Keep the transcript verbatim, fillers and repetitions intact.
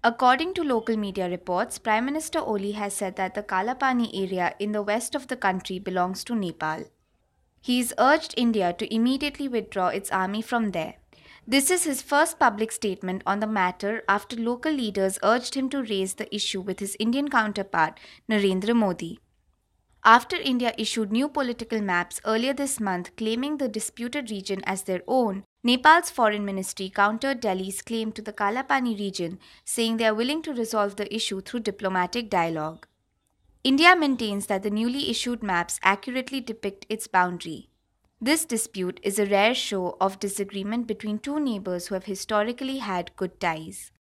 According to local media reports, Prime Minister Oli has said that the Kalapani area in the west of the country belongs to Nepal. He's urged India to immediately withdraw its army from there. This is his first public statement on the matter after local leaders urged him to raise the issue with his Indian counterpart, Narendra Modi. After India issued new political maps earlier this month claiming the disputed region as their own, Nepal's foreign ministry countered Delhi's claim to the Kalapani region, saying they are willing to resolve the issue through diplomatic dialogue. India maintains that the newly issued maps accurately depict its boundary. This dispute is a rare show of disagreement between two neighbors who have historically had good ties.